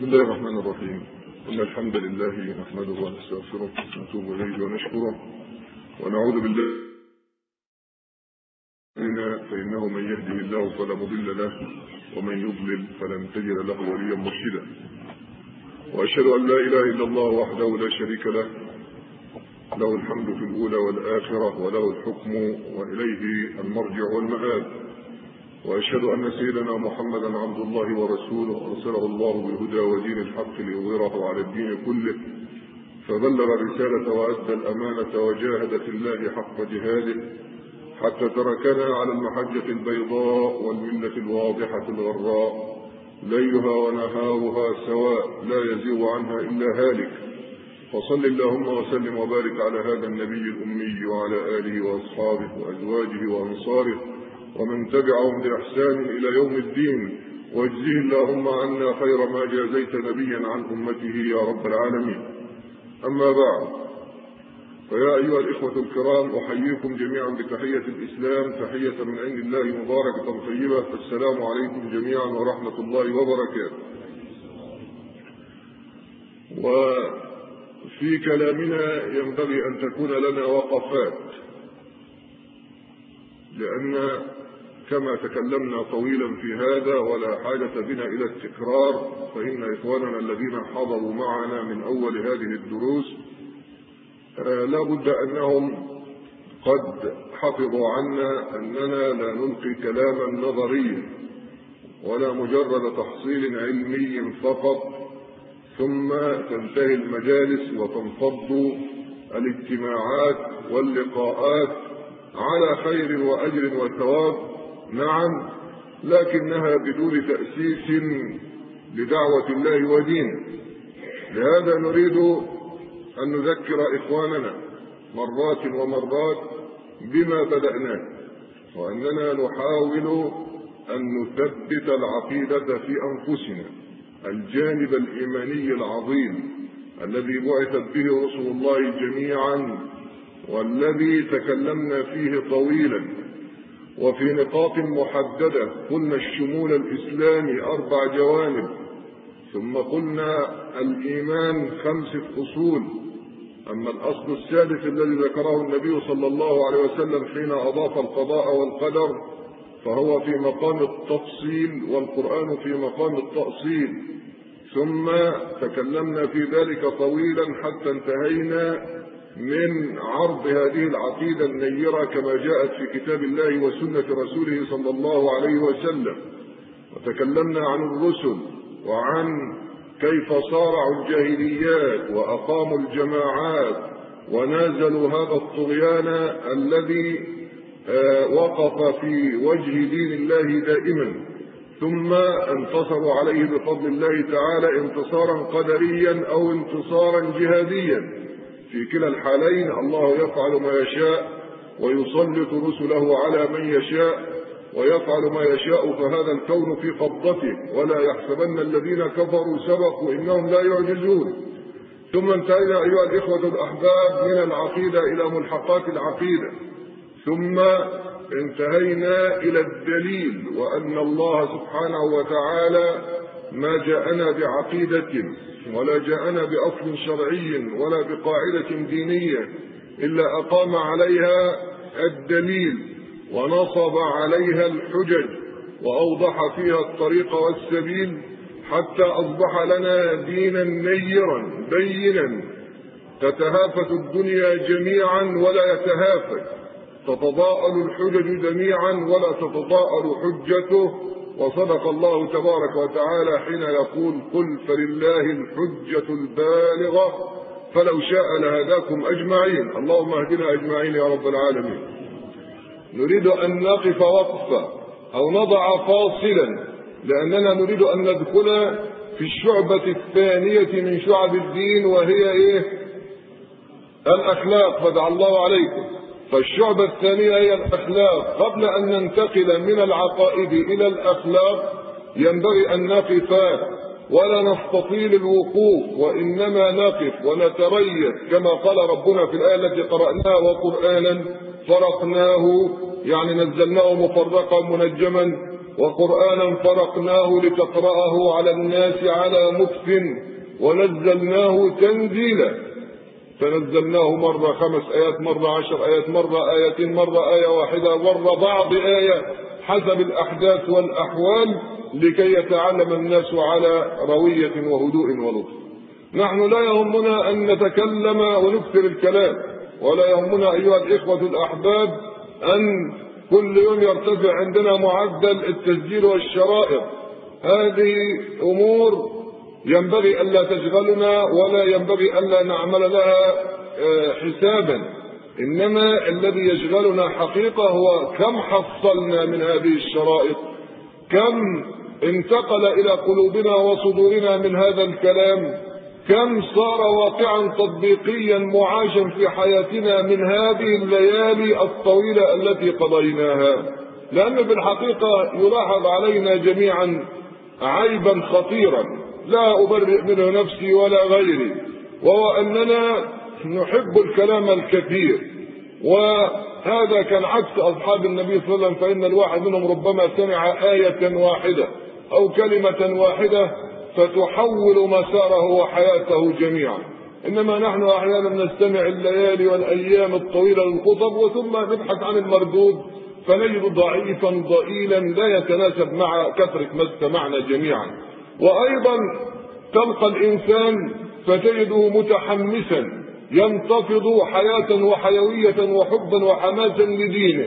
بسم الله الرحمن الرحيم. إن الحمد لله نحمده ونستغفره ونتوب إليه ونشكره ونعوذ بالله فإنه من يهده الله فلا مضل له ومن يضلل فلن تجد له وليا مرشدا. وأشهد أن لا إله إلا الله وحده لا شريك له، له الحمد في الأولى والآخرة وله الحكم وإليه المرجع والمآب. وأشهد أن سيدنا محمدا عبد الله ورسوله أرسله الله بالهدى ودين الحق ليظهره على الدين كله، فبلغ الرسالة وأدى الأمانة وجاهد في الله حق جهاده حتى تركنا على المحجة البيضاء والملة الواضحة الغراء، ليلها ونهارها سواء لا يزيغ عنها إلا هالك. فصل اللهم وسلم وبارك على هذا النبي الأمي وعلى آله وأصحابه وأزواجه وأنصاره ومن تبعهم بإحسان إلى يوم الدين، واجزه اللهم عنا خير ما جازيت نبيا عن أمته يا رب العالمين. أما بعد، فيا أيها الإخوة الكرام، أحييكم جميعا بتحية الإسلام، تحية من عند الله مباركة طيبة، فالسلام عليكم جميعا ورحمة الله وبركاته. وفي كلامنا ينبغي أن تكون لنا وقفات، لأن كما تكلمنا طويلا في هذا ولا حاجة بنا إلى التكرار، فإن إخواننا الذين حضروا معنا من أول هذه الدروس لا بد أنهم قد حفظوا عنا أننا لا نلقي كلاما نظريا ولا مجرد تحصيل علمي فقط ثم تنتهي المجالس وتنفض الاجتماعات واللقاءات على خير وأجر وثواب، نعم، لكنها بدون تأسيس لدعوة الله ودينه. لهذا نريد أن نذكر إخواننا مرات ومرات بما بدأناه، وأننا نحاول أن نثبت العقيدة في أنفسنا، الجانب الإيماني العظيم الذي بعثت به رسل الله جميعا والذي تكلمنا فيه طويلا وفي نقاط محددة. قلنا الشمول الإسلامي 4 جوانب، ثم قلنا الإيمان 5 أصول. أما الأصل السادس الذي ذكره النبي صلى الله عليه وسلم حين أضاف القضاء والقدر فهو في مقام التفصيل والقرآن في مقام التأصيل. ثم تكلمنا في ذلك طويلا حتى انتهينا من عرض هذه العقيدة النيرة كما جاءت في كتاب الله وسنة رسوله صلى الله عليه وسلم، وتكلمنا عن الرسل وعن كيف صارعوا الجاهليات وأقاموا الجماعات ونازلوا هذا الطغيان الذي وقف في وجه دين الله دائما، ثم انتصروا عليه بفضل الله تعالى انتصارا قدريا أو انتصارا جهاديا. في كلا الحالين الله يفعل ما يشاء ويسلط رسله على من يشاء ويفعل ما يشاء، فهذا الكون في قبضته، ولا يحسبن الذين كفروا سبقوا إنهم لا يعجزون. ثم انتهينا أيها الإخوة الأحباب من العقيدة إلى ملحقات العقيدة، ثم انتهينا إلى الدليل، وأن الله سبحانه وتعالى ما جاءنا بعقيدة ولا جاءنا بأصل شرعي ولا بقاعدة دينية إلا أقام عليها الدليل ونصب عليها الحجج وأوضح فيها الطريق والسبيل، حتى أصبح لنا دينا نيرا بينا تتهافت الدنيا جميعا ولا يتهافت، تتضاءل الحجج جميعا ولا تتضاءل حجته. وصدق الله تبارك وتعالى حين يقول: قل فلله الحجة البالغة فلو شاء لهداكم أجمعين. اللهم اهدنا أجمعين يا رب العالمين. نريد أن نقف وقفة أو نضع فاصلا، لأننا نريد أن ندخل في الشعبة الثانية من شعب الدين، وهي إيه؟ الأخلاق. فدع الله عليكم. فالشعبة الثانية هي الأخلاق. قبل أن ننتقل من العقائد إلى الأخلاق ينبغي أن نقف ولا نستطيل الوقوف، وإنما نقف ونتريث كما قال ربنا في الآية التي قرأناها: وقرآنا فرقناه، يعني نزلناه مفرقا منجما وقرآنا فرقناه لتقرأه على الناس على مكث ونزلناه تنزيلا. فنزلناه مرة 5 آيات، مرة 10 آيات، مرة آيتين، مرة آية واحدة، مرة بعض آية حسب الأحداث والأحوال لكي يتعلم الناس على روية وهدوء ولطف. نحن لا يهمنا أن نتكلم ونكثر الكلام، ولا يهمنا أيها الإخوة الأحباب أن كل يوم يرتفع عندنا معدل التسجيل والشرائط. هذه أمور ينبغي ألا تشغلنا ولا ينبغي ألا نعمل لها حسابا، إنما الذي يشغلنا حقيقة هو كم حصلنا من هذه الشرائط، كم انتقل إلى قلوبنا وصدورنا من هذا الكلام، كم صار واقعا تطبيقيا معاشا في حياتنا من هذه الليالي الطويلة التي قضيناها. لأن بالحقيقة يلاحظ علينا جميعا عيبا خطيرا لا أبرئ منه نفسي ولا غيري، وهو أننا نحب الكلام الكثير، وهذا كان عكس أصحاب النبي صلى الله عليه وسلم، فإن الواحد منهم ربما سمع آية واحدة أو كلمة واحدة فتحول مساره وحياته جميعا. إنما نحن أحيانا نستمع الليالي والأيام الطويلة للخطب وثم نبحث عن المردود فنجد ضعيفا ضئيلا لا يتناسب مع كثرة ما استمعنا جميعا. وأيضا تلقى الإنسان فتجده متحمسا ينتفض حياة وحيوية وحبا وحماسا لدينه،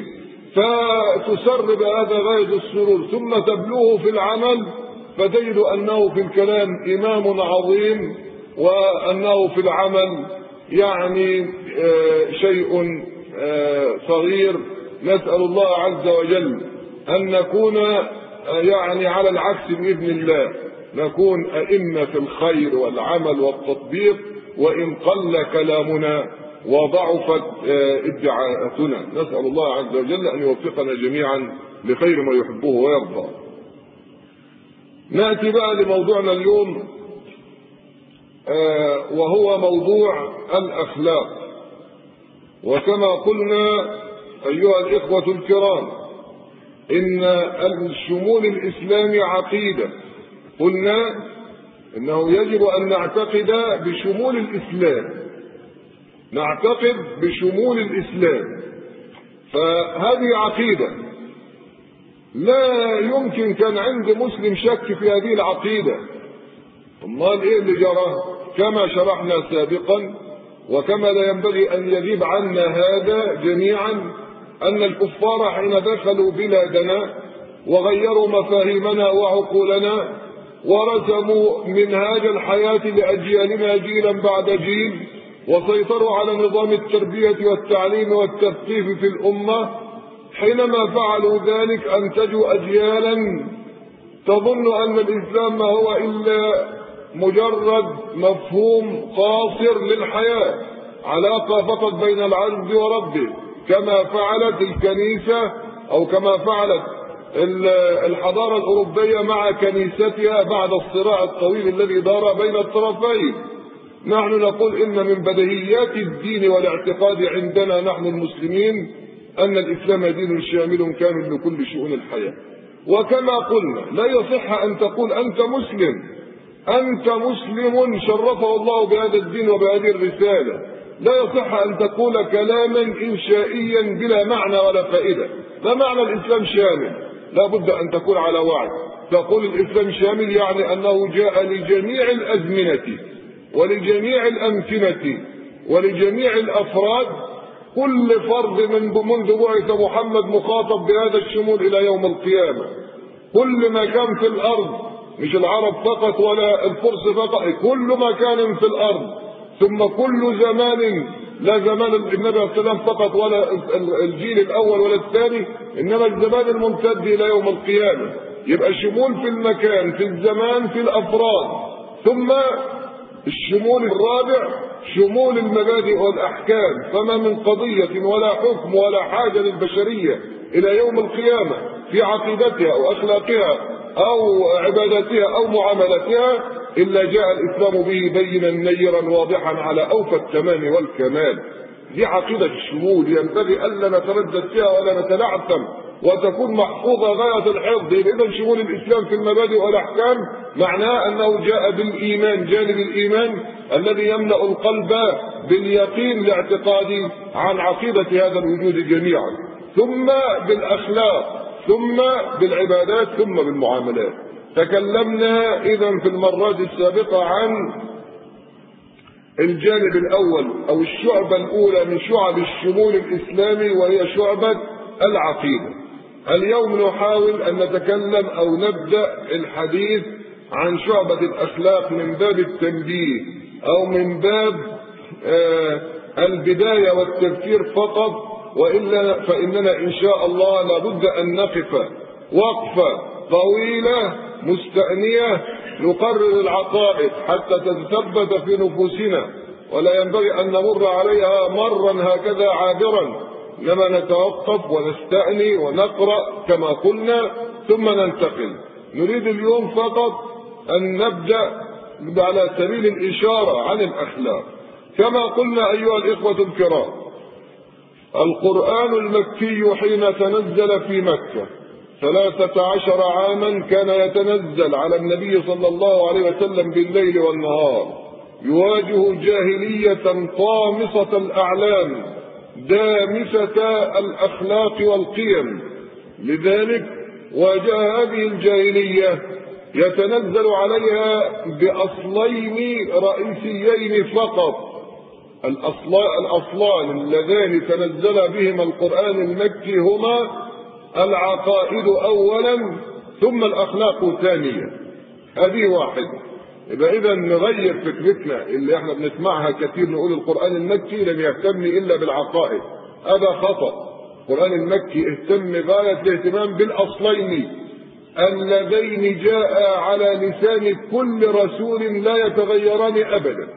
فتسر بهذا غاية السرور، ثم تبلوه في العمل فتجد أنه في الكلام إمام عظيم، وأنه في العمل يعني شيء صغير. نسأل الله عز وجل أن نكون يعني على العكس بإذن الله، نكون أئمة في الخير والعمل والتطبيق، وإن قل كلامنا وضعفت ادعاءاتنا. نسأل الله عز وجل أن يوفقنا جميعا لخير ما يحبه ويرضى. نأتي بقى لموضوعنا اليوم، وهو موضوع الأخلاق. وكما قلنا أيها الإخوة الكرام إن الشمول الإسلامي عقيدة، قلنا إنه يجب أن نعتقد بشمول الإسلام، نعتقد بشمول الإسلام، فهذه عقيدة لا يمكن كان عند مسلم شك في هذه العقيدة. امال ايه اللي جرى؟ كما شرحنا سابقا وكما لا ينبغي ان يغيب عنا هذا جميعا، ان الكفار حين دخلوا بلادنا وغيروا مفاهيمنا وعقولنا ورسموا منهاج الحياة لأجيالنا جيلا بعد جيل، وسيطروا على نظام التربية والتعليم والتثقيف في الأمة، حينما فعلوا ذلك أنتجوا أجيالا تظن أن الإسلام ما هو إلا مجرد مفهوم قاصر للحياة، علاقة فقط بين العبد وربه، كما فعلت الكنيسة أو كما فعلت الحضارة الأوروبية مع كنيستها بعد الصراع الطويل الذي دار بين الطرفين. نحن نقول إن من بديهيات الدين والاعتقاد عندنا نحن المسلمين أن الإسلام دين شامل كامل لكل شؤون الحياة. وكما قلنا لا يصح أن تقول أنت مسلم، أنت مسلم شرفه الله بهذا الدين وبهذه الرسالة، لا يصح أن تقول كلاما إنشائيا بلا معنى ولا فائدة. ما معنى الإسلام شامل؟ لا بد أن تكون على وعي، تقول الإسلام شامل يعني أنه جاء لجميع الأزمنة ولجميع الأمكنة ولجميع الأفراد، كل فرد منذ بعث محمد مخاطب بهذا الشمول إلى يوم القيامة. كل مكان في الأرض، مش العرب فقط ولا الفرس فقط، كل مكان في الأرض، ثم كل زمان، لا زمان النبي عليه السلام فقط ولا الجيل الأول ولا الثاني، إنما الزمان الممتد إلى يوم القيامة. يبقى شمول في المكان، في الزمان، في الأفراد. ثم الشمول الرابع شمول المبادئ والأحكام، فما من قضية ولا حكم ولا حاجة للبشرية إلى يوم القيامة في عقيدتها أو أخلاقها أو عباداتها أو معاملاتها إلا جاء الإسلام به بينا نيرا واضحا على أوفى التمام والكمال. دي عقيدة الشمول، ينبغي ألا نتردد فيها ولا نتلعثم وتكون محفوظة غاية الحفظ. إذا شمول الإسلام في المبادئ والأحكام معناه أنه جاء بالإيمان، جانب الإيمان الذي يملأ القلب باليقين الاعتقادي عن عقيدة هذا الوجود جميعا، ثم بالأخلاق، ثم بالعبادات، ثم بالمعاملات. تكلمنا إذا في المرات السابقة عن الجانب الأول أو الشعبة الأولى من شعب الشمول الإسلامي، وهي شعبة العقيدة. اليوم نحاول أن نتكلم أو نبدأ الحديث عن شعبة الأخلاق من باب التنبيه أو من باب البداية والتذكير فقط، وإلا فإننا إن شاء الله لابد أن نقف وقفة طويلة مستأنية نقرر العقائد حتى تتثبت في نفوسنا، ولا ينبغي أن نمر عليها مرا هكذا عابرا، إنما نتوقف ونستأني ونقرأ كما قلنا ثم ننتقل. نريد اليوم فقط أن نبدأ على سبيل الإشارة عن الأخلاق. كما قلنا أيها الإخوة الكرام، القرآن المكي حين تنزل في مكة 13 عاما كان يتنزل على النبي صلى الله عليه وسلم بالليل والنهار، يواجه جاهلية طامسة الأعلام دامسة الأخلاق والقيم. لذلك واجه هذه الجاهلية يتنزل عليها بأصلين رئيسيين فقط. الأصلان اللذان تنزل بهما القرآن المكي هما العقائد أولا ثم الأخلاق ثانيا. هذه واحدة. يبقى إذا نغير فكرتنا اللي احنا بنسمعها كثير، نقول القرآن المكي لم يهتم إلا بالعقائد، هذا خطأ. القرآن المكي اهتم غاية الاهتمام بالأصلين اللذين جاء على لسان كل رسول لا يتغيران أبدا.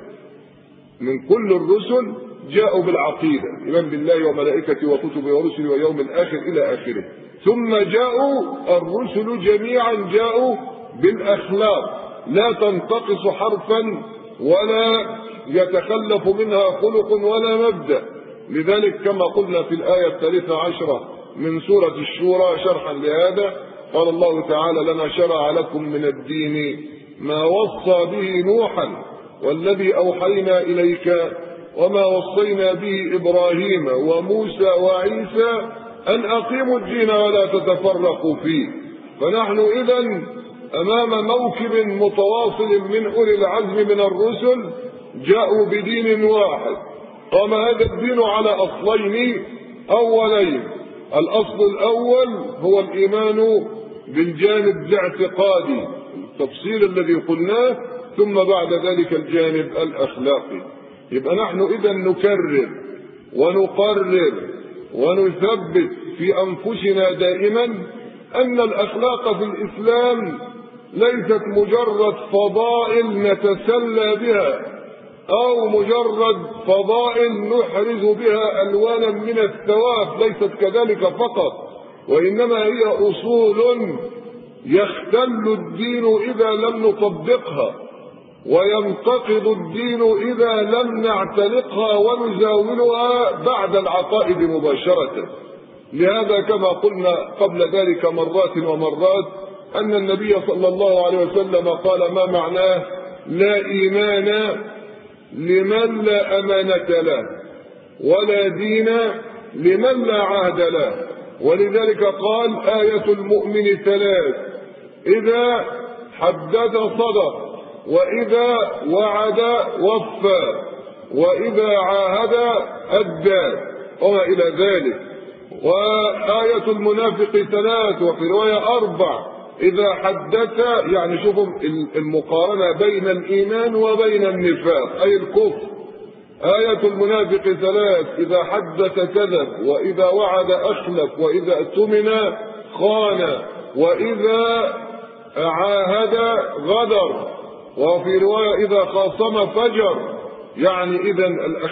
من كل الرسل جاءوا بالعقيدة، إيمان بالله وملائكته وكتبه ورسله ويوم الآخر إلى آخره. ثم جاءوا الرسل جميعا جاءوا بالأخلاق، لا تنتقص حرفا ولا يتخلف منها خلق ولا مبدأ. لذلك كما قلنا في الآية 13 من سورة الشورى شرحا لهذا، قال الله تعالى: لنا شرع لكم من الدين ما وصى به نوحا والذي أوحينا إليك وما وصينا به إبراهيم وموسى وعيسى أن أقيموا الدين ولا تتفرقوا فيه. فنحن إذن أمام موكب متواصل من أولي العزم من الرسل جاءوا بدين واحد. قام هذا الدين على أصلين أولين. الأصل الأول هو الإيمان بالجانب الاعتقادي التفصيل الذي قلناه، ثم بعد ذلك الجانب الأخلاقي. يبقى نحن إذا نكرر ونقرر ونثبت في أنفسنا دائما أن الأخلاق في الإسلام ليست مجرد فضائل نتسلى بها أو مجرد فضائل نحرز بها ألوانا من الثواب، ليست كذلك فقط، وإنما هي أصول يختل الدين إذا لم نطبقها، وينتقض الدين إذا لم نعتنقها ونزاولها بعد العقائد مباشرة. لهذا كما قلنا قبل ذلك مرات ومرات أن النبي صلى الله عليه وسلم قال: ما معناه لا إيمان لمن لا أمانة له ولا دين لمن لا عهد له. ولذلك قال: آية المؤمن ثلاث: إذا حدث صدق، وإذا وعد وفى، وإذا عاهد أدى، وما إلى ذلك. وآية المنافق ثلاث، وفي رواية أربع: إذا حدث، يعني شوفوا المقارنة بين الإيمان وبين النفاق أي الكفر. آية المنافق ثلاث: إذا حدث كذب، وإذا وعد أخلف، وإذا اؤتمن خان، وإذا عاهد غدر، وفي رواية إذا خاصم فجر. يعني إذا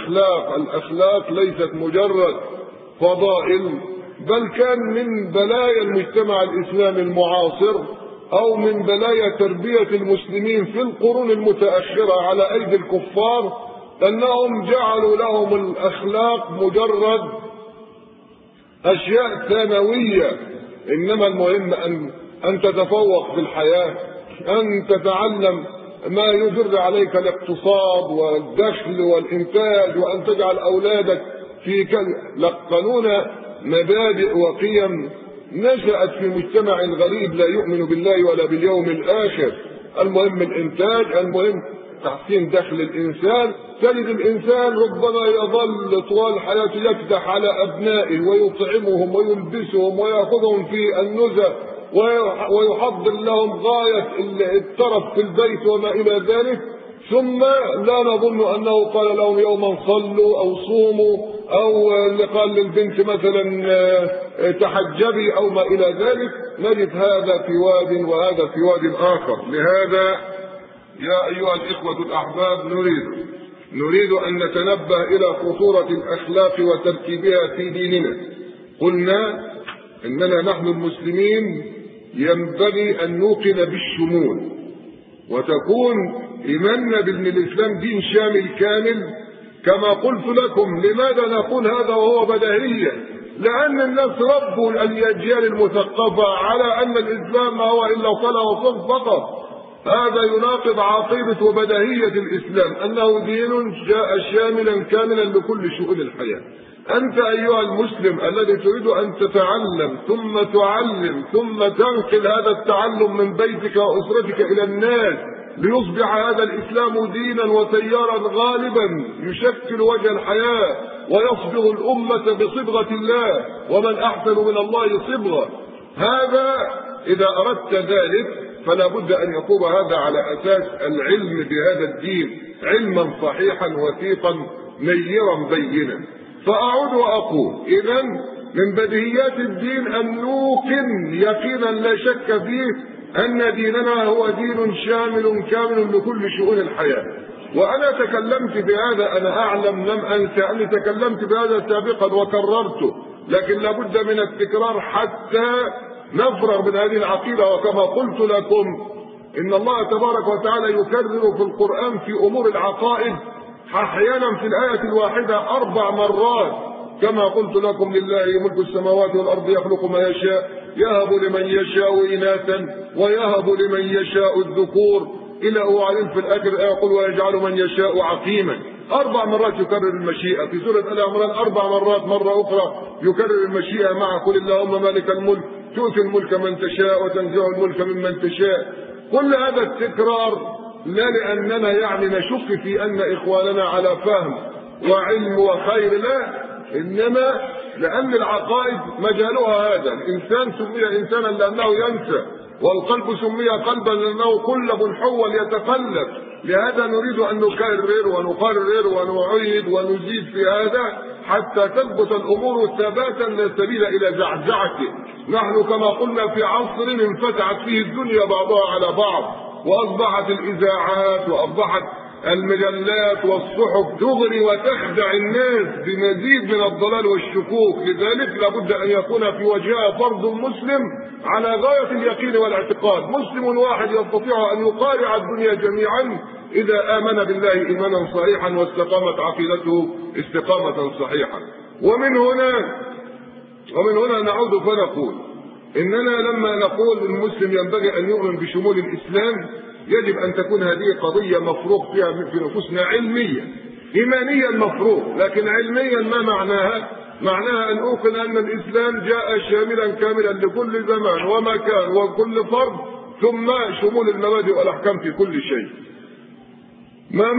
الأخلاق ليست مجرد فضائل، بل كان من بلايا المجتمع الإسلامي المعاصر أو من بلايا تربية المسلمين في القرون المتأخرة على أيدي الكفار أنهم جعلوا لهم الأخلاق مجرد أشياء ثانوية إنما المهم أن تتفوق في الحياة، أن تتعلم ما يدر عليك الاقتصاد والدخل والإنتاج، وأن تجعل أولادك في لقنون مبادئ وقيم نشأت في مجتمع غريب لا يؤمن بالله ولا باليوم الآخر. المهم الإنتاج، المهم تحسين دخل الإنسان. تجد الإنسان ربما يظل طوال حياته يكدح على أبنائه ويطعمهم ويلبسهم ويأخذهم في النزهة ويحضر لهم غاية الترف في البيت وما إلى ذلك، ثم لا نظن أنه قال لهم يوما صلوا أو صوموا، أو قال للبنت مثلا تحجبي أو ما إلى ذلك. نجد هذا في واد وهذا في واد آخر. لهذا يا أيها الإخوة الأحباب نريد أن نتنبه إلى خطورة الأخلاق وتركيبها في ديننا. قلنا إننا نحن المسلمين ينبغي أن نوقن بالشمول، وتكون إيماننا بأن الإسلام دين شامل كامل. كما قلت لكم، لماذا نقول هذا وهو بديهية؟ لأن الناس ربوا الأجيال المثقفة على أن الإسلام ما هو إلا صلاة وصوم فقط. هذا يناقض عقيدة وبديهية الإسلام، أنه دين جاء شاملا كاملا لكل شؤون الحياة. أنت أيها المسلم الذي تريد أن تتعلم ثم تعلم ثم تنقل هذا التعلم من بيتك وأسرتك إلى الناس ليصبح هذا الإسلام دينا وتيارا غالبا يشكل وجه الحياة ويصبغ الأمة بصبغة الله، ومن أحسن من الله صبغة. هذا إذا أردت ذلك فلا بد أن يكون هذا على أساس العلم بهذا الدين علما صحيحا وثيقا نيرا بينا. فأعود وأقول إذن من بديهيات الدين أن نوقن يقينا لا شك فيه أن ديننا هو دين شامل كامل لكل شؤون الحياة. وأنا تكلمت بهذا، أنا أعلم لم أنسى أني تكلمت بهذا سابقا وكررته، لكن لابد من التكرار حتى نفرغ من هذه العقيدة. وكما قلت لكم إن الله تبارك وتعالى يكرر في القرآن في أمور العقائد أحيانا في الآية الواحدة 4 مرات. كما قلت لكم لله ملك السماوات والأرض يخلق ما يشاء يهب لمن يشاء إناثا ويهب لمن يشاء الذكور إلى وبعدين في الآخر يقول ويجعل من يشاء عقيما. 4 مرات يكرر المشيئة في سورة آل عمران، 4 مرات مرة أخرى يكرر المشيئة مع قل اللهم مالك الملك تؤتي الملك من تشاء وتنزع الملك ممن تشاء. كل هذا التكرار لا لأننا يعني نشك في أن إخواننا على فهم وعلم وخير، لا، إنما لأن العقائد مجالها هذا. الإنسان سمي إنسانا لأنه ينسى، والقلب سمي قلبا لأنه قلب حول يتقلب. لهذا نريد أن نكرر ونقرر ونعيد ونزيد في هذا حتى تثبت الأمور ثباتا لا سبيل إلى زعزعته. نحن كما قلنا في عصر انفتحت فيه الدنيا بعضها على بعض، وأصبحت الإذاعات وأصبحت المجلات والصحف تغري وتخدع الناس بمزيد من الضلال والشكوك. لذلك لابد أن يكون في وجهها فرد مسلم على غاية اليقين والاعتقاد. مسلم واحد يستطيع أن يقارع الدنيا جميعا إذا آمن بالله إيمانا صحيحا واستقامت عقيدته استقامة صحيحة. ومن هنا نعود فنقول إننا لما نقول المسلم ينبغي أن يؤمن بشمول الإسلام يجب أن تكون هذه قضية مفروغ فيها في نفوسنا علميا. إيمانيا مفروغ، لكن علميا ما معناها؟ معناها أن أوقن أن الإسلام جاء شاملا كاملا لكل زمان ومكان وكل فرد، ثم شمول المبادئ والأحكام في كل شيء. ما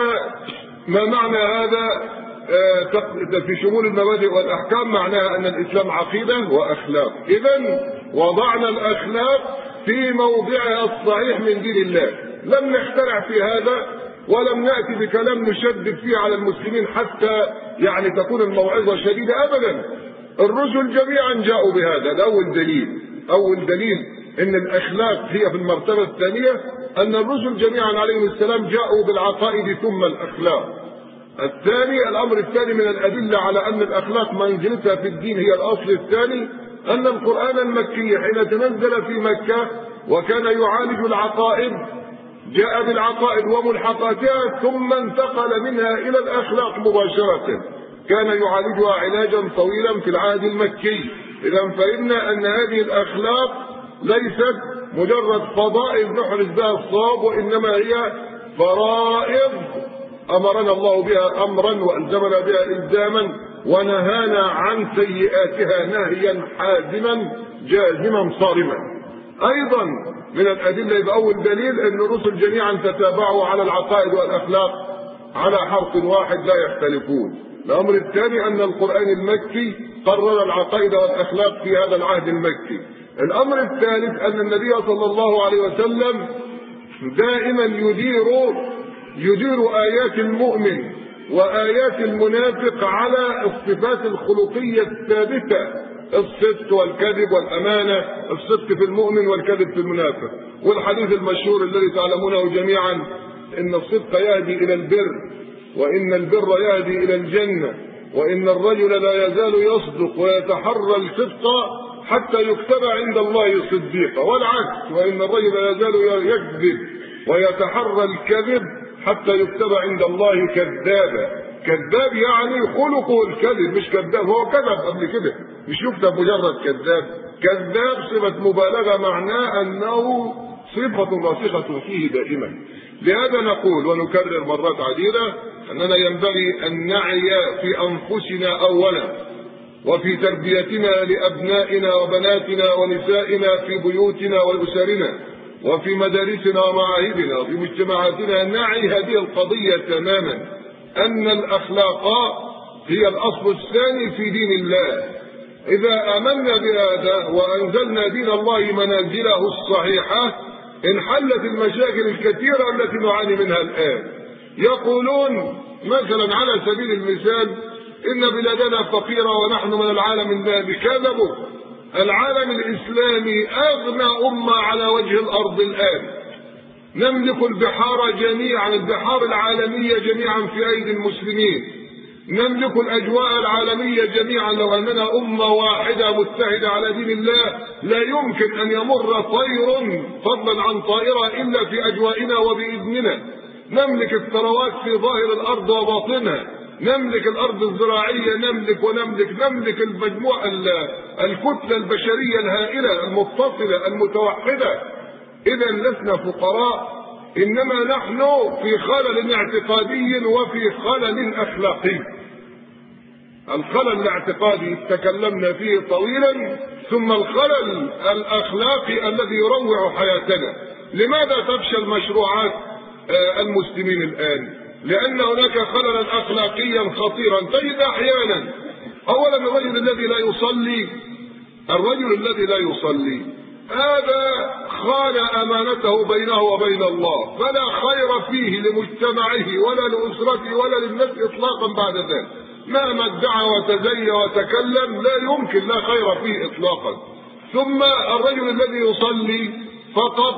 معنى هذا في شمول المبادئ والأحكام؟ معناها أن الإسلام عقيدة وأخلاق. إذن وضعنا الأخلاق في موضعها الصحيح من دين الله، لم نخترع في هذا ولم نأتي بكلام نشدد فيه على المسلمين حتى يعني تكون الموعظة شديدة أبدا. الرسل جميعا جاءوا بهذا. ده أول دليل إن الأخلاق هي في المرتبة الثانية، أن الرسل جميعا عليهم السلام جاءوا بالعقائد ثم الأخلاق. الثاني، الأمر الثاني من الأدلة على أن الأخلاق منزلتها في الدين هي الأصل الثاني، أن القرآن المكي حين تنزل في مكة وكان يعالج العقائد جاء بالعقائد وملحقاتها ثم انتقل منها إلى الأخلاق مباشرة. كان يعالجها علاجا طويلا في العهد المكي، إذا فإنا أن هذه الأخلاق ليست مجرد فضائل نحرز بها الصواب، وإنما هي فرائض أمرنا الله بها أمرا وألزمنا بها إلزاما، ونهانا عن سيئاتها نهيا حازما جازما صارما. أيضا من الأدلة بأول دليل أن الرسل جميعا تتابعوا على العقائد والأخلاق على حرف واحد لا يختلفون. الأمر الثاني أن القرآن المكي قرر العقائد والأخلاق في هذا العهد المكي. الأمر الثالث أن النبي صلى الله عليه وسلم دائما يدير آيات المؤمن وآيات المنافق على الصفات الخلقية الثابتة، الصدق والكذب والأمانة، الصدق في المؤمن والكذب في المنافق. والحديث المشهور الذي تعلمونه جميعا إن الصدق يهدي إلى البر، وإن البر يهدي إلى الجنة، وإن الرجل لا يزال يصدق ويتحرى الصدق حتى يكتب عند الله صديقا، والعكس، وإن الرجل لا يزال يكذب ويتحرى الكذب حتى يكتب عند الله كذابا. كذاب يعني خلقه الكذب، مش كذاب هو كذب قبل كده، مش يكتب مجرد كذاب. كذاب صفة مبالغة معناه أنه صفة راسخة فيه دائما. لهذا نقول ونكرر مرات عديدة أننا ينبغي أن نعي في أنفسنا أولا، وفي تربيتنا لأبنائنا وبناتنا ونسائنا في بيوتنا وأسرنا، وفي مدارسنا ومعاهدنا وفي مجتمعاتنا، نعي هذه القضية تماما، أن الأخلاق هي الأصل الثاني في دين الله. إذا آمنا بهذا وأنزلنا دين الله منازله الصحيحة انحلت المشاكل الكثيرة التي نعاني منها الآن. يقولون مثلا على سبيل المثال إن بلادنا فقيرة ونحن من العالم النامي. كذبوا. العالم الإسلامي أغنى أمة على وجه الأرض الآن. نملك البحار جميعا، البحار العالمية جميعا في أيدي المسلمين. نملك الأجواء العالمية جميعا. لو أننا أمة واحدة متحدة على دين الله لا يمكن أن يمر طير فضلا عن طائرة إلا في أجوائنا وبإذننا. نملك الثروات في ظاهر الأرض وباطنها، نملك الأرض الزراعية، نملك المجموعة الكتلة البشرية الهائلة المتصلة المتوحدة. إذا لسنا فقراء، إنما نحن في خلل اعتقادي وفي خلل أخلاقي. الخلل الاعتقادي تكلمنا فيه طويلا، ثم الخلل الأخلاقي الذي يروع حياتنا. لماذا تفشل مشروعات المسلمين الآن؟ لأن هناك خللا أخلاقيا خطيرا. تجد أحيانا أولا الرجل الذي لا يصلي هذا خان أمانته بينه وبين الله، فلا خير فيه لمجتمعه ولا لأسرته ولا للناس إطلاقا بعد ذلك. مهما ادعى وتزيى وتكلم لا يمكن، لا خير فيه إطلاقا. ثم الرجل الذي يصلي فقط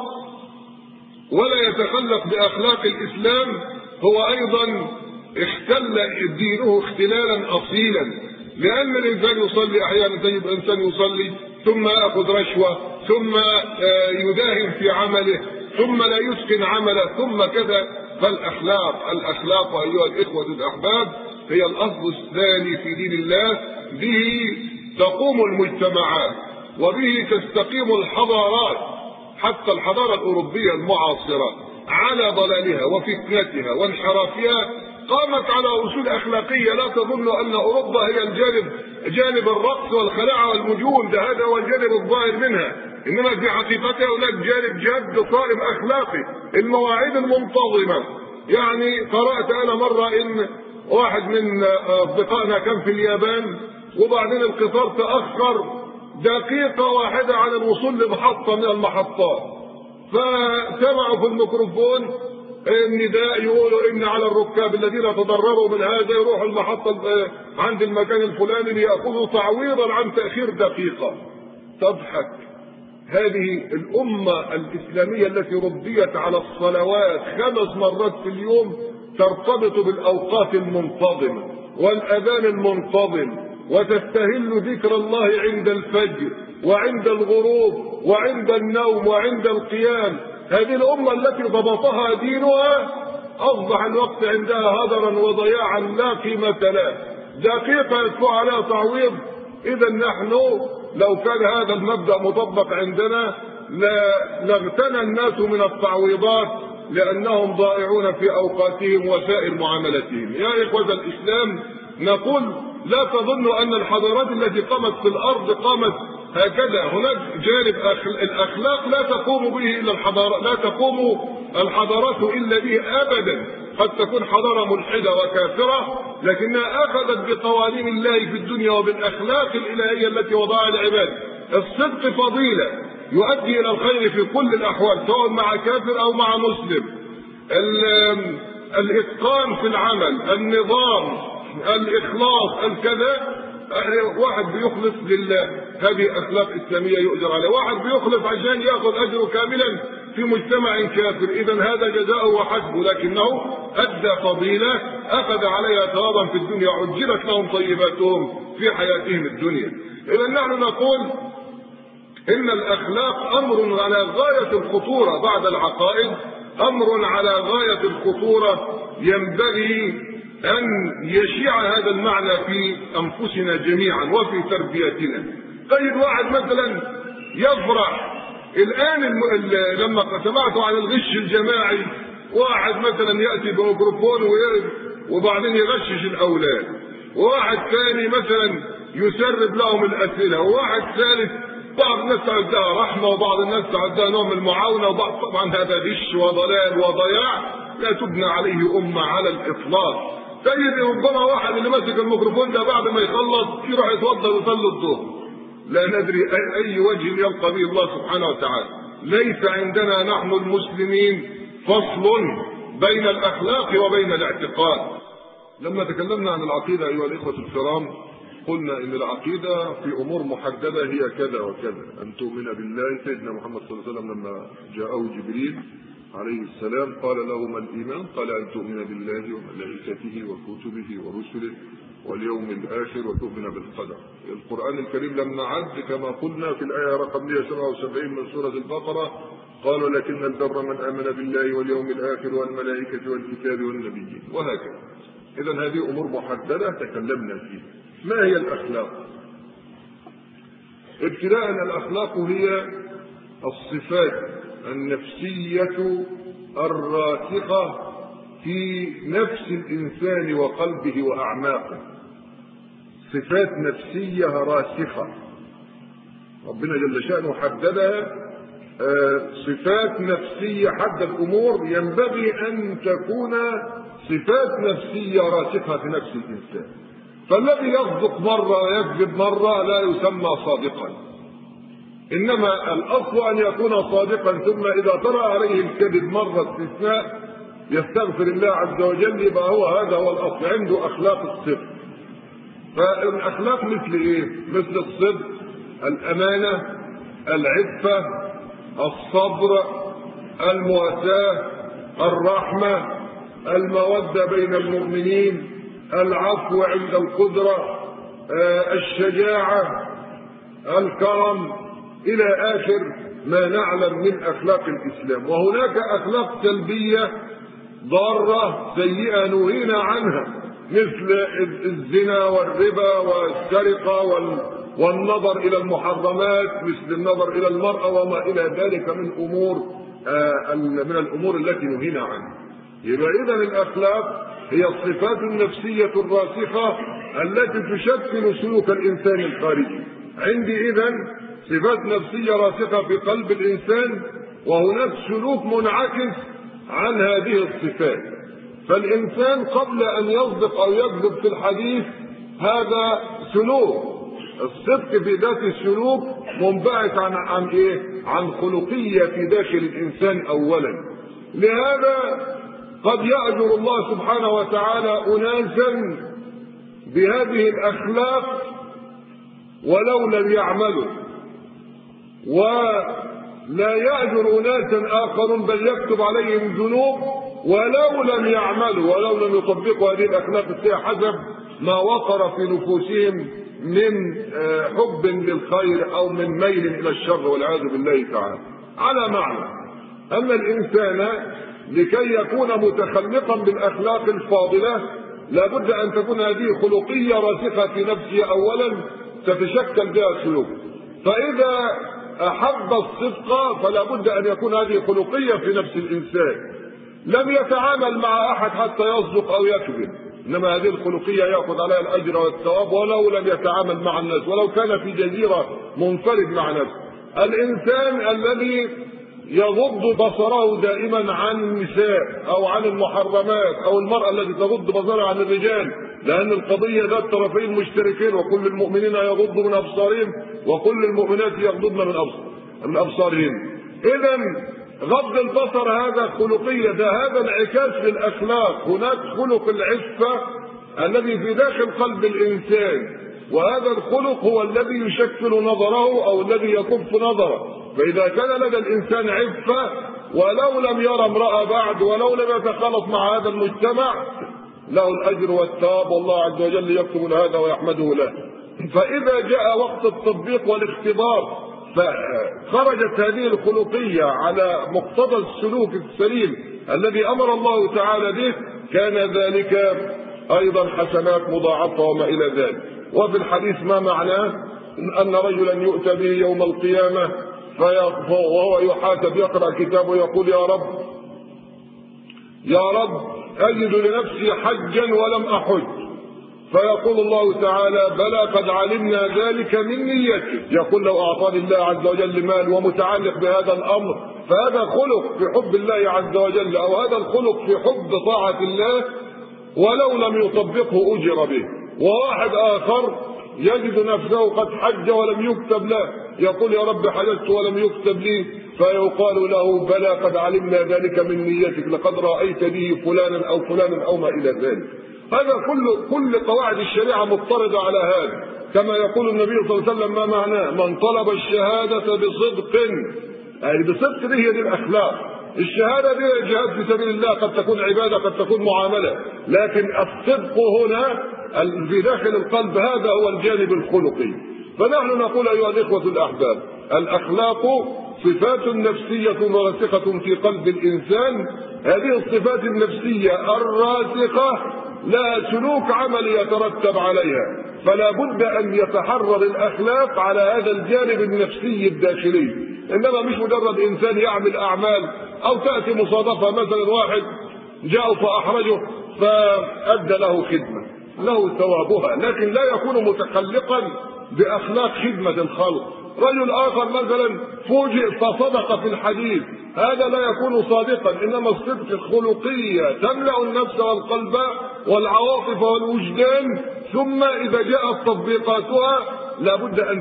ولا يتخلق بأخلاق الإسلام هو أيضا اختل دينه اختلالا أصيلا. لأن الإنسان يصلي أحيانا، تجد إنسان يصلي ثم يأخذ رشوة، ثم يداهن في عمله، ثم لا يتقن عمله، ثم كذا. فالأخلاق أيها الإخوة الأحباب هي الأصل الثاني في دين الله. به تقوم المجتمعات وبه تستقيم الحضارات. حتى الحضارة الأوروبية المعاصرة على ضلالها وفتنتها وانحرافها قامت على أصول أخلاقية. لا تظن أن أوروبا هي جانب الرقص والخلاعة والمجون، ده هذا هو الجانب الظاهر منها، إنما في حقيقتها هناك جانب جد صارم أخلاقي. المواعيد المنتظمة. يعني قرأت أنا مرة إن واحد من أصدقائنا كان في اليابان، وبعدين القطار تأخر دقيقة واحدة عن الوصول لمحطة من المحطات، فسمعوا في الميكروفون النداء يقولوا إن على الركاب الذين تضرروا من هذا يروحوا المحطة عند المكان الفلاني ليأخذوا تعويضا عن تأخير دقيقة. تضحك. هذه الأمة الإسلامية التي ربيت على الصلوات 5 مرات في اليوم ترتبط بالأوقات المنتظمة والأذان المنتظم، وتستهل ذكر الله عند الفجر وعند الغروب وعند النوم وعند القيام. هذه الأمة التي ضبطها دينها أصبح الوقت عندها هدرا وضياعا لا قيمة له. دقيقة يدفع عليها تعويض. إذا نحن لو كان هذا المبدأ مطبق عندنا لاغتنى الناس من التعويضات لأنهم ضائعون في أوقاتهم وسائر معاملتهم. يا إخوة الإسلام، نقول لا تظنوا أن الحضارات التي قامت في الأرض قامت هكذا. هناك جانب الأخلاق لا تقوم به إلا الحضارات، لا تقوم الحضارات إلا به أبدا. قد تكون حضارة ملحدة وكافرة لكنها أخذت بقوانين الله في الدنيا وبالأخلاق الإلهية التي وضعها العباد. الصدق فضيلة يؤدي إلى الخير في كل الأحوال سواء مع كافر أو مع مسلم. الإتقان في العمل، النظام، الإخلاص، الكذا. واحد بيخلص لله هذه أخلاق إسلامية يؤجر عليه، واحد بيخلص عشان يأخذ أجره كاملا في مجتمع كافر، إذا هذا جزاؤه وحسبه، لكنه أدى فضيلة أخذ عليها ثوابا في الدنيا، عجلت لهم طيباتهم في حياتهم الدنيا. إذا نحن نقول إن الأخلاق أمر على غاية الخطورة بعد العقائد، أمر على غاية الخطورة ينبغي أن يشيع هذا المعنى في أنفسنا جميعا وفي تربيتنا. طيب واحد مثلا يفرح الآن لما سمعت عن الغش الجماعي، واحد مثلا يأتي بميكروفون وبعدين يغشش الأولاد، وواحد ثاني مثلا يسرب لهم الأسئلة، وواحد ثالث بعض الناس تعدها رحمة وبعض الناس تعدها نوع من المعاونة، وبعض طبعا هذا غش وضلال وضياع لا تبنى عليه أمة على الإطلاق. تجد ربما واحد اللي ماسك الميكروفون ده بعد ما يخلص يروح يتوضا ويصلي الظهر، لا ندري أي وجه يلقى به الله سبحانه وتعالى. ليس عندنا نحن المسلمين فصل بين الأخلاق وبين الاعتقاد. لما تكلمنا عن العقيدة أيها الإخوة الكرام قلنا إن العقيدة في أمور محددة هي كذا وكذا، أن تؤمن بالله. سيدنا محمد صلى الله عليه وسلم لما جاءه جبريل عليه السلام قال له ما الإيمان؟ قال أن تؤمن بالله وملائكته وكتبه ورسله واليوم الآخر وتؤمن بالقدر. القرآن الكريم لما عد كما قلنا في الآية رقم 177 من سورة البقرة قالوا لكن البر من آمن بالله واليوم الآخر والملائكة والكتاب والنبيين، وهكذا. إذا هذه أمور محددة تكلمنا فيها. ما هي الأخلاق؟ ابتداء الأخلاق هي الصفات النفسية الراسخة في نفس الإنسان وقلبه وأعماقه. صفات نفسية راسخة ربنا جل شأنه حددها. صفات نفسية حدد أمور ينبغي أن تكون صفات نفسية راسخة في نفس الإنسان. فالذي يصدق مرة ويكذب مرة لا يسمى صادقا، إنما الأصل أن يكون صادقا، ثم إذا طرأ عليه الكذب مرة استثناء يستغفر الله عز وجل، يبقى هذا هو الأصل عنده أخلاق الصدق. فالأخلاق مثل إيه؟ مثل الصدق، الأمانة، العفة، الصبر، المواساة، الرحمة، المودة بين المؤمنين، العفو عند القدرة، الشجاعة، الكرم، إلى آخر ما نعلم من أخلاق الإسلام. وهناك أخلاق سلبية ضارة سيئة نهينا عنها مثل الزنا والربا والسرقة والنظر إلى المحرمات مثل النظر إلى المرأة وما إلى ذلك من الأمور التي نهينا عنها. يبقى إذن الأخلاق هي الصفات النفسية الراسخة التي تشكل سلوك الإنسان الخارجي. عندي إذن صفات نفسية راسخة في قلب الإنسان، وهناك سلوك منعكس عن هذه الصفات. فالإنسان قبل أن يصدق أو يكذب في الحديث هذا سلوك. الصدق في ذات السلوك منبعث عن إيه؟ عن خلقية في داخل الإنسان أولا. لهذا قد يأجر الله سبحانه وتعالى أناسا بهذه الأخلاق ولو لم يعملوا، ولا يأجر أناسا آخرون بل يكتب عليهم ذنوب ولو لم يعملوا ولو لم يطبقوا هذه الأخلاق السيئة حسب ما وقر في نفوسهم من حب للخير أو من ميل إلى الشر والعياذ بالله تعالى. على معنى أن الإنسان لكي يكون متخلقا بالأخلاق الفاضلة لابد أن تكون هذه خلقية راسخة في نفسه أولا تتشكل بها سلوك. فإذا أحب الصدق فلا بد أن يكون هذه خلقية في نفس الإنسان. لم يتعامل مع أحد حتى يصدق أو يكذب، إنما هذه الخلقية يأخذ عليها الأجر والثواب ولو لم يتعامل مع الناس، ولو كان في جزيرة منفرد مع نفسه. الإنسان الذي يغض بصره دائما عن النساء أو عن المحرمات، أو المرأة التي تغض بصرها عن الرجال، لأن القضية ذات طرفين مشتركين، وكل المؤمنين يغضوا من أبصارهم وكل المؤمنات يغضضن من أبصارهم. إذا غض البصر هذا خلقية، هذا انعكاس في الأخلاق. هناك خلق العفة الذي في داخل قلب الإنسان، وهذا الخلق هو الذي يشكل نظره أو الذي يكف نظره. فإذا كان لدى الإنسان عفة ولو لم يرى امرأة بعد ولو لم يتخالط مع هذا المجتمع له الأجر والثواب، والله عز وجل يكتب هذا ويحمده له. فإذا جاء وقت التطبيق والاختبار فخرجت هذه الخلقية على مقتضى السلوك السليم الذي أمر الله تعالى به، كان ذلك أيضا حسنات مضاعفة وما إلى ذلك. وفي الحديث ما معناه أن رجلا يؤتى به يوم القيامة وهو يحاسب يقرأ كتابه يقول يا رب أجد لنفسي حجا ولم أحج، فيقول الله تعالى بلى قد علمنا ذلك من نيتك. يقول لو أعطاني الله عز وجل مال ومتعلق بهذا الأمر فهذا خلق في حب الله عز وجل، أو هذا الخلق في حب طاعة الله، ولو لم يطبقه أجر به. وواحد آخر يجد نفسه قد حج ولم يكتب له، يقول يا رب حججت ولم يكتب لي، فيقال له بلى قد علمنا ذلك من نيتك، لقد رأيت به فلانا أو فلانا أو ما إلى ذلك. هذا كل قواعد الشريعة مضطردة على هذا. كما يقول النبي صلى الله عليه وسلم ما معناه من طلب الشهادة بصدق، يعني بصدق دي هي دي الأخلاق. الشهادة دي جهاد في سبيل الله، قد تكون عبادة قد تكون معاملة، لكن الصدق هنا في داخل القلب هذا هو الجانب الخلقي. فنحن نقول أيها الإخوة الأحباب الأخلاق صفات نفسية راسخة في قلب الإنسان. هذه الصفات النفسية الراسخة لا سلوك عملي يترتب عليها، فلا بد أن يتحرر الأخلاق على هذا الجانب النفسي الداخلي. إنما مش مجرد إنسان يعمل أعمال أو تأتي مصادفة مثلا واحد جاء فأحرجه فأدى له خدمة له ثوابها، لكن لا يكون متخلقا بأخلاق خدمة الخلق. رجل آخر مثلا فوجئ فصدق في الحديث، هذا لا يكون صادقا، إنما الصدق خلقية تملأ النفس والقلب والعواطف والوجدان، ثم إذا جاءت تطبيقاتها لا بد أن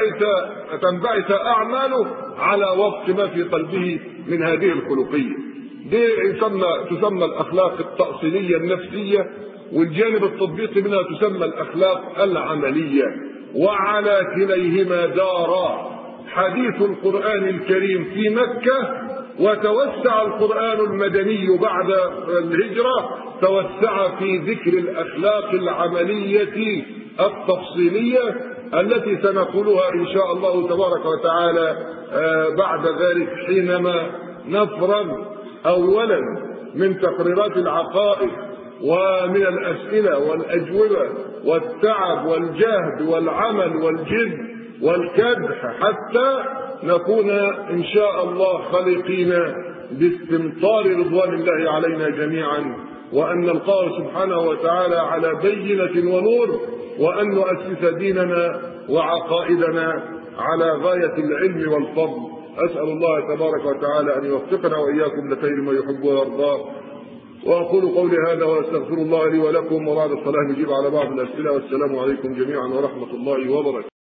تنبعث أعماله على وفق ما في قلبه من هذه الخلقية. دي تسمى الأخلاق التأصيلية النفسية، والجانب التطبيقي منها تسمى الأخلاق العملية. وعلى كليهما دار حديث القرآن الكريم في مكة، وتوسع القرآن المدني بعد الهجرة، توسع في ذكر الأخلاق العملية التفصيلية التي سنقولها إن شاء الله تبارك وتعالى بعد ذلك، حينما نفرغ أولا من تقريرات العقائد ومن الأسئلة والأجوبة والتعب والجهد والعمل والجد والكدح، حتى نكون إن شاء الله خالقين باستمطار رضوان الله علينا جميعا، وأن نلقاه سبحانه وتعالى على بينة ونور، وأن نؤسس ديننا وعقائدنا على غاية العلم والفضل. أسأل الله تبارك وتعالى أن يوفقنا وإياكم لخير ما يحب ويرضاه. وأقول قولي هذا وأستغفر الله لي ولكم، وبعد الصلاة نجيب على بعض الأسئلة، والسلام عليكم جميعا ورحمة الله وبركاته.